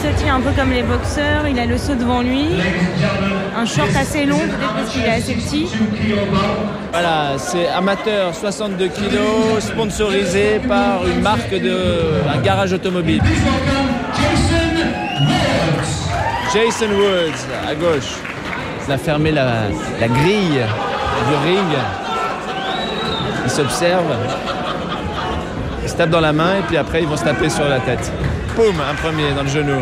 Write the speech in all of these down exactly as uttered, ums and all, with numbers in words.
sautille un peu comme les boxeurs, il a le saut devant lui, un short assez long, peut-être parce qu'il est assez petit. Voilà, c'est amateur, soixante-deux kilos, sponsorisé par une marque de un garage automobile. Jason Woods, à gauche. Il a fermé la, la grille du ring. Il s'observe. Ils se tapent dans la main et puis après ils vont se taper sur la tête. Poum, un premier dans le genou.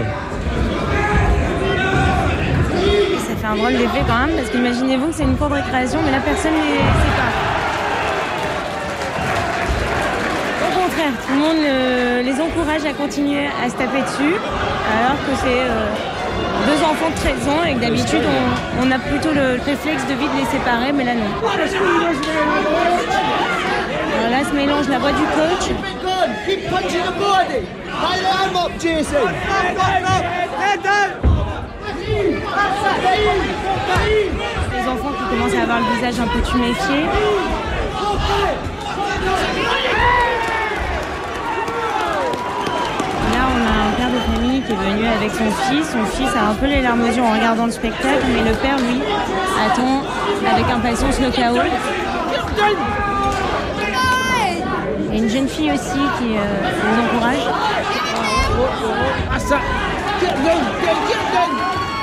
Ça fait un drôle d'effet quand même, parce qu'imaginez-vous que c'est une cour de récréation, mais là personne ne les sépare. Au contraire, tout le monde euh, les encourage à continuer à se taper dessus, alors que c'est euh, deux enfants de treize ans et que d'habitude on, on a plutôt le réflexe de vite les séparer, mais là non. Alors là se mélange la voix du coach. Keep punching the body. High arm up, Jason. Les enfants qui commencent à avoir le visage un peu tuméfié. Là, on a un père de famille qui est venu avec son fils. Son fils a un peu les larmes aux yeux en regardant le spectacle, mais le père, lui, attend avec impatience le chaos. Il y a une jeune fille aussi qui euh, les encourage. Ah ça. Get down, get, get down.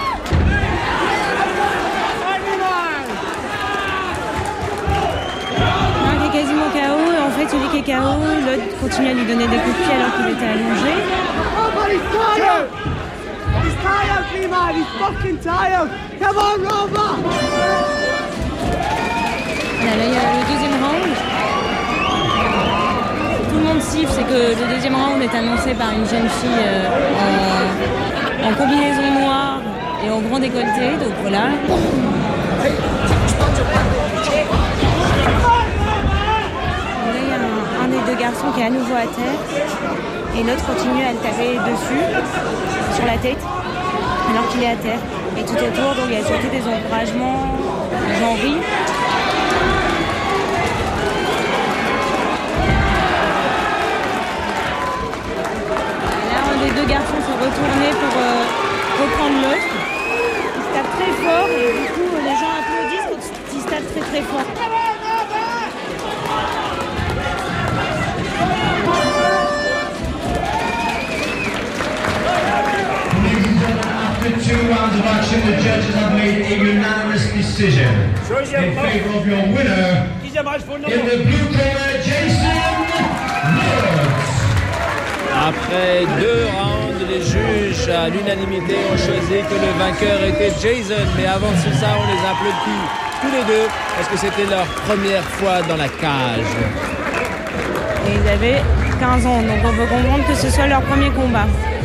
Un qui est quasiment K O et en fait celui qui est K O, l'autre continue à lui donner des coups de pied alors qu'il était allongé. Oh, he's tired. He's tired, Freeman. He's fucking tired. Come on, Rover. Là, là, il y a le deuxième round. Tout le monde siffle, c'est que le deuxième round est annoncé par une jeune fille euh, en, en combinaison noire et en grand décolleté, donc voilà. Et là, il y a un, un des deux garçons qui est à nouveau à terre et l'autre continue à le taper dessus, sur la tête, alors qu'il est à terre. Et tout autour, donc il y a surtout des encouragements, les gens rient. Les deux garçons sont retournés pour euh, reprendre l'autre. Ils se tapent très fort et du coup les gens applaudissent quand ils se tapent très très fort. After two rounds of action, the judges have made a unanimous decision in favour of your winner in the blue corner, Jason Woods. Après deux rounds, les juges à l'unanimité ont choisi que le vainqueur était Jason. Mais avant tout ça, on les applaudit tous les deux parce que c'était leur première fois dans la cage. Et ils avaient quinze ans, donc on peut comprendre que ce soit leur premier combat.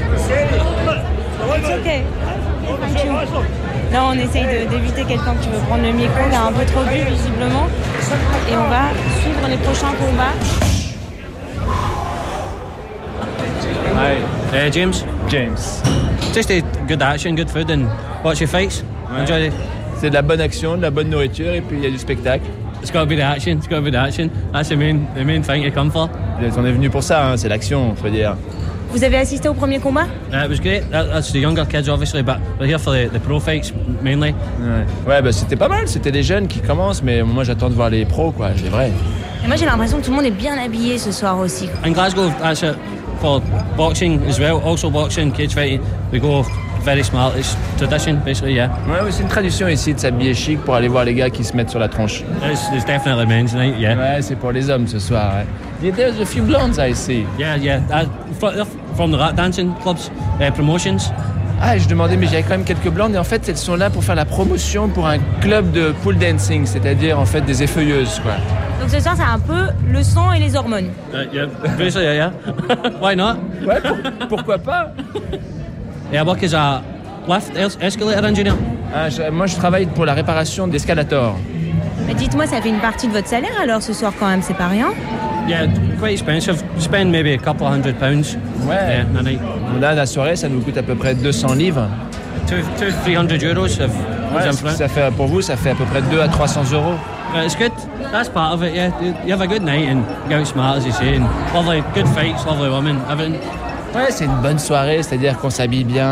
It's okay. Thank you. Là, on essaye de, d'éviter quelqu'un qui veut prendre le micro, qui a un peu trop bu visiblement. Et on va suivre les prochains combats. Hi. Uh, James? James. Just a good action, good food, and watch your fights. Ouais. Enjoy it. C'est de la bonne action, de la bonne nourriture et puis il y a du spectacle. It's got to be the action. It's got to be the action. That's the main, the main thing to come for. On est venu pour ça, hein, c'est l'action, faut dire. Vous avez assisté au premier combat? Uh, it was great. That, that's the younger kids, obviously, but we're here for the, the pro fights mainly. Ouais, ouais bah, c'était pas mal, c'était des jeunes qui commencent, mais moi j'attends de voir les pros, quoi, c'est vrai. Et moi j'ai l'impression que tout le monde est bien habillé ce soir aussi. In Glasgow, that's it for boxing as well. Also boxing, cage fighting. We go very smart. It's tradition, basically, yeah. Ouais, ouais, c'est une tradition ici de s'habiller chic pour aller voir les gars qui se mettent sur la tronche. It's, it's definitely men's tonight, yeah. Ouais, c'est pour les hommes ce soir, ouais. There's a few blondes, I see. Yeah, yeah. Uh, fr- from the rat dancing clubs, uh, promotions. Ah, je demandais, mais j'avais quand même quelques blondes, et en fait, elles sont là pour faire la promotion pour un club de pool dancing, c'est-à-dire, en fait, des effeuilleuses, quoi. Donc ce soir, c'est un peu le sang et les hormones. Uh, yeah, basically, yeah. Why not? Ouais, pour- pourquoi pas? Yeah, I work as a lift es- escalator engineer. Ah, je- moi, je travaille pour la réparation d'escalators. Mais dites-moi, ça fait une partie de votre salaire alors ce soir quand même, c'est pas rien? Yeah, quite expensive. Spend maybe a couple of hundred pounds. Ouais. Yeah, a night. Là, la soirée, ça nous coûte à peu près deux cents livres. Two, two, three hundred euros. If Ouais, ça fait, pour vous, ça fait à peu près deux à trois cents euros. But it's good. That's part of it. Yeah, you you have a good night and you go out smart, as you say, and lovely, good fights, lovely women, everything. Ouais, c'est une bonne soirée, c'est-à-dire qu'on s'habille bien.